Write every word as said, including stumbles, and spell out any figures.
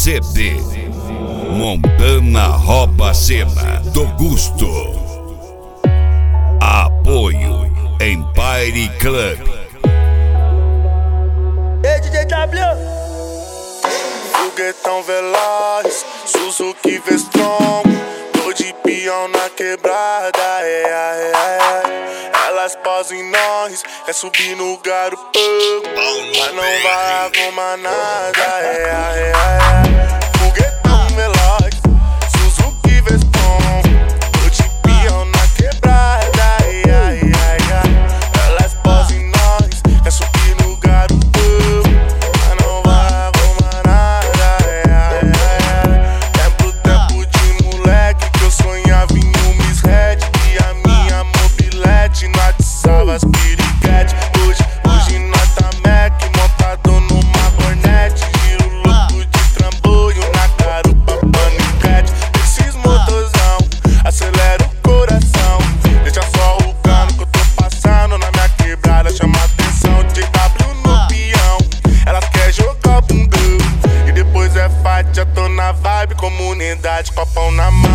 C D Montana rouba a cena do Gusto. Apoio Empire Club. Ei, D J W! Foguetão veloz, Suzuki Vestron, tô de peão na quebrada, é, é, é. Elas posam em nós, é subir no garupa, mas não vai arrumar nada, é, é, é. Foguetão veloz, Suzuki Vestron, tô de peão na quebrada, é, é, é. Elas posam em nós, é subir no garupa, mas não vai arrumar nada, é, é, é. Tempo, tempo de moleque que eu sonhava em um Miss Red, e a minha mobilete não atiçava as piriguete. Hoje, hoje nós tá Mac, montado numa Hornet, giro louco de trambolho na garupa paniquete. Esses motorzão, acelera o coração, deixa só o cano que eu tô passando na minha quebrada, chama atenção. D W no peão, elas quer jogar bundão, e depois é fight, já tô na vibe, comunidade, copão na mão.